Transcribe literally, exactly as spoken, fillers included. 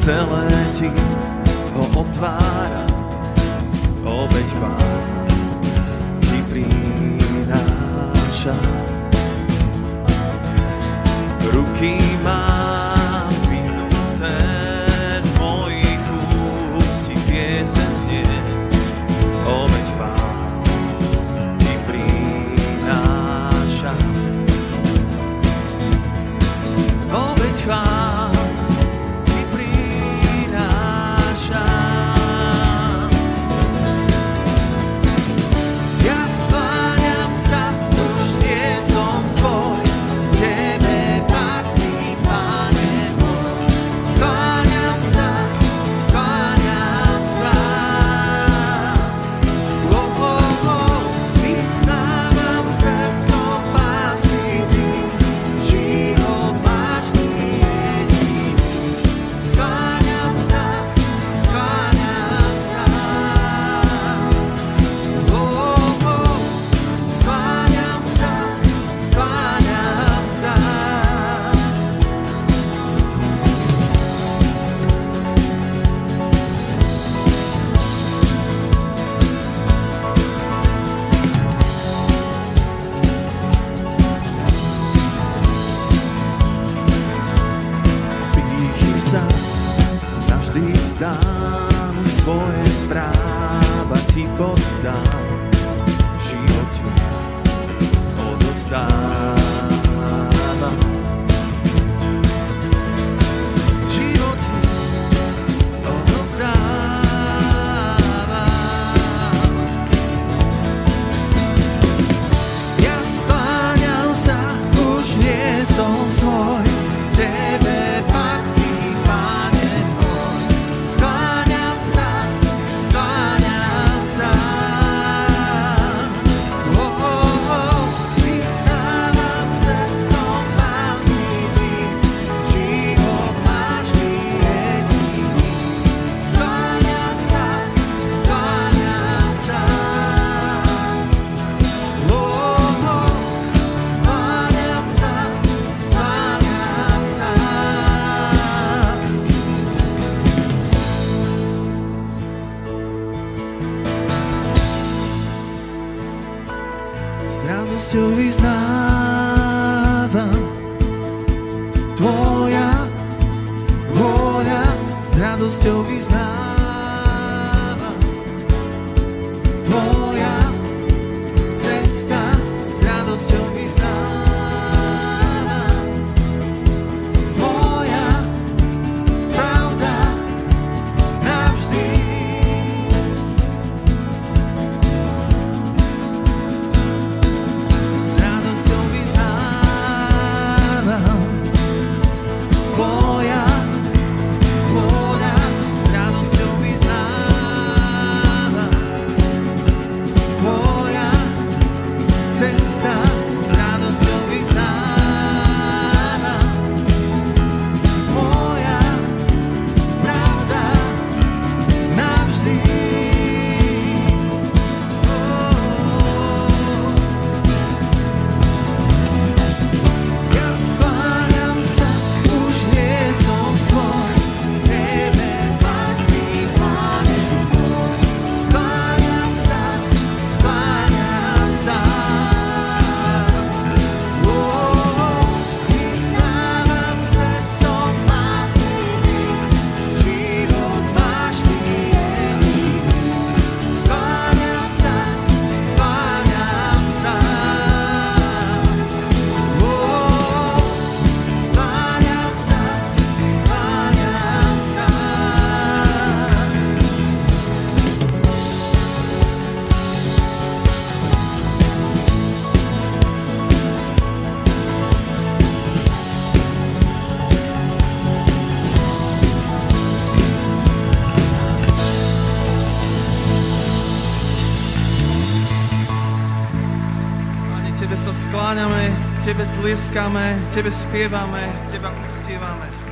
celé ti ho otvára, obeť chvál ti prináša. Ruky mám vyhnuté, z mojich úst ti piesen znie, obeť chvál ti prináša. Obeť chvál ti prináša. Ja skláňam sa, už nie som svoj, tebe patrí, Pane môj. Skláňam sa, skláňam sa. Oh, oh, oh, vyznávam srdcom pásy ty, život máš ty jediný. Skláňam sa, skláňam sa. Oh, oh, skláňam sa, skláňam sa. Pýchy sa navždy vzdám, svoje práva ti poddám, život ti odovzdávam. Život ti odovzdávam. Ja skláňam sa, už nie som svoj, tebe patrí, Pane môj. Skláňam sa, skláňam sa. Oh, oh, oh, vyznávam srdcom pásy ty, život máš ty jediný. Skláňam sa, skláňam sa. Oh, oh, skláňam sa, skláňam sa. S radosťou vyznávam, tvoja vôľa, s radosťou vyznávam, tvoja cesta, s radosťou vyznávam, tvoja pravda navždy. S radosťou vyznávam, tvoja vôľa, s radosťou vyznávam, tvoja cesta, s radosťou vyznávam, tvoja pravda navždy. Ja skláňam sa, už nie som svoj, tebe patrí, Pane môj. Skláňam sa, skláňam sa. Oh, vyznávam srdcom pásy ty, život máš ty jediný. Skláňam sa, skláňam sa. Oh, skláňam sa, skláňam sa. Pane, tebe sa skláňame, tebe tlieskame, tebe spievame, teba uctievame.